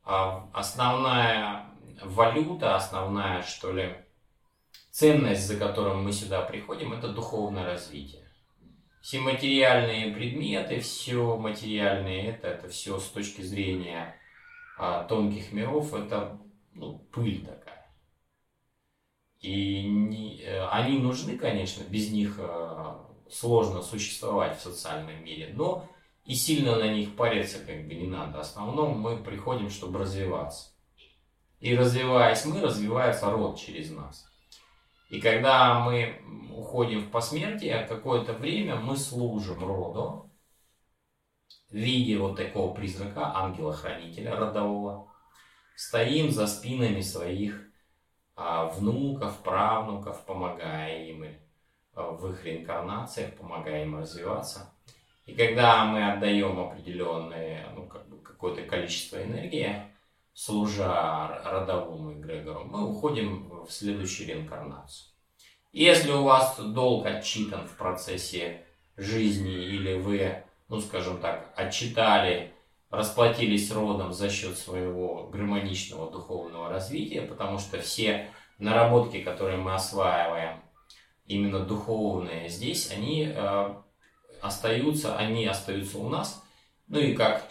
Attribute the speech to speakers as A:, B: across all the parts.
A: основная валюта, основная, что ли, ценность, за которой мы сюда приходим, это духовное развитие. Все материальные предметы, все материальные, это все с точки зрения тонких миров, это пыль такая. И они нужны, конечно, без них сложно существовать в социальном мире, но и сильно на них париться не надо. В основном мы приходим, чтобы развиваться. И развиваясь мы, развивается род через нас. И когда мы уходим в посмертие, какое-то время мы служим роду в виде вот такого призрака, ангела-хранителя родового. Стоим за спинами своих внуков, правнуков, помогая им в их реинкарнациях, помогая им развиваться. И когда мы отдаем определенное, какое-то количество энергии, служа родовому эгрегору, мы уходим в следующую реинкарнацию. Если у вас долг отчитан в процессе жизни, или вы, скажем так, отчитали, расплатились родом за счет своего гармоничного духовного развития, потому что все наработки, которые мы осваиваем, именно духовные здесь, они остаются у нас, и как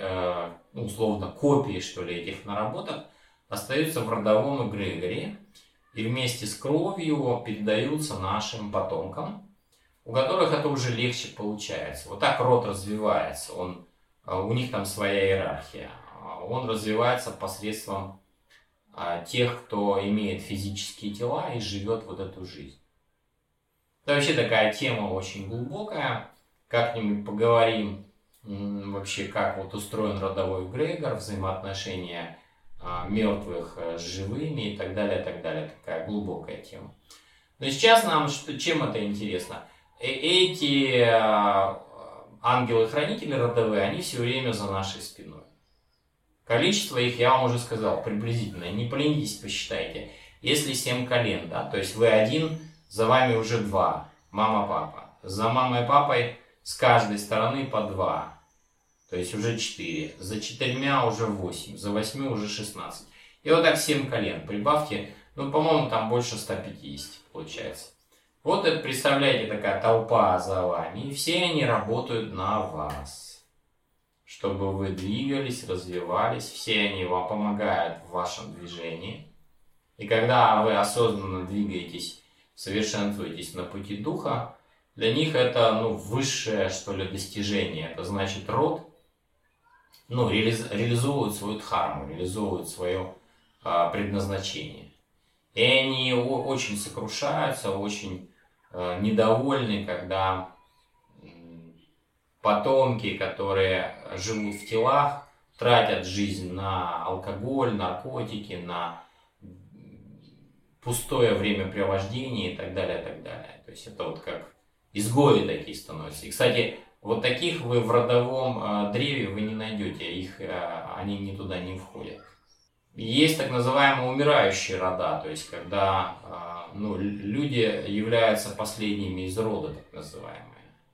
A: условно копии, что ли, этих наработок остаются в родовом эгрегоре и вместе с кровью передаются нашим потомкам, у которых это уже легче получается. Вот так род развивается, у них там своя иерархия. Он развивается посредством тех, кто имеет физические тела и живет вот эту жизнь. Это вообще такая тема очень глубокая. Как-нибудь поговорим вообще, как устроен родовой эгрегор, взаимоотношения мертвых с живыми и так далее, так далее. Такая глубокая тема. Но сейчас нам чем это интересно? Эти ангелы-хранители родовые, они все время за нашей спиной. Количество их, я вам уже сказал, приблизительно. Не поленитесь, посчитайте. Если 7 колен, то есть вы один, за вами уже 2. Мама, папа. За мамой и папой с каждой стороны по 2. То есть уже 4. За 4 уже 8. За 8 уже 16. И вот так 7 колен. Прибавьте, по-моему, там больше 150 получается. Вот это, представляете, такая толпа за вами. И все они работают на вас. Чтобы вы двигались, развивались. Все они вам помогают в вашем движении. И когда вы осознанно двигаетесь, совершенствуетесь на пути духа, для них это высшее, что ли, достижение. Это значит, род реализовывает свою дхарму, реализовывает свое предназначение. И они очень сокрушаются, очень недовольны, когда потомки, которые живут в телах, тратят жизнь на алкоголь, наркотики, на пустое времяпрепровождение и так далее, так далее. То есть это вот как изгои такие становятся. И, кстати, вот таких вы в родовом древе вы не найдете, они туда не входят. Есть так называемые умирающие рода, то есть когда люди являются последними из рода, так называемые.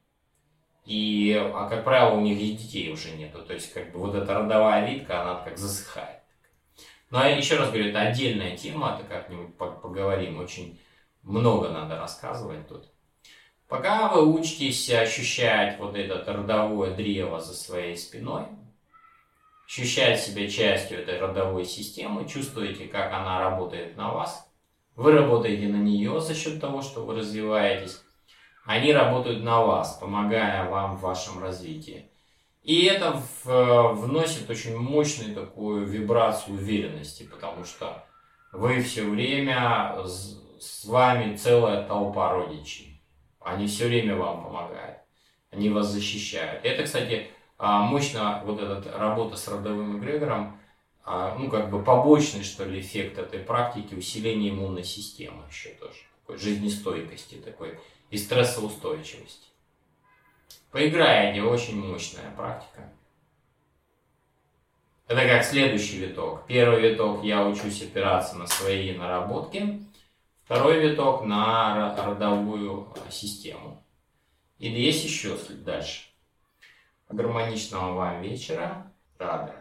A: И, как правило, у них и детей уже нету, то есть вот эта родовая витка, она как засыхает. Но я еще раз говорю, это отдельная тема, это как-нибудь поговорим, очень много надо рассказывать тут. Пока вы учитесь ощущать вот это родовое древо за своей спиной, ощущать себя частью этой родовой системы, чувствуете, как она работает на вас, вы работаете на нее за счет того, что вы развиваетесь, они работают на вас, помогая вам в вашем развитии. И это вносит очень мощную такую вибрацию уверенности, потому что вы все время, с вами целая толпа родичей. Они все время вам помогают, они вас защищают. Это, кстати, мощно вот эта работа с родовым эгрегором, побочный, что ли, эффект этой практики, усиление иммунной системы еще тоже, такой жизнестойкости, такой и стрессоустойчивости. Поиграете, очень мощная практика. Это как следующий виток. Первый виток я учусь опираться на свои наработки. Второй виток на родовую систему. И есть еще дальше. Гармоничного вам вечера. Рады.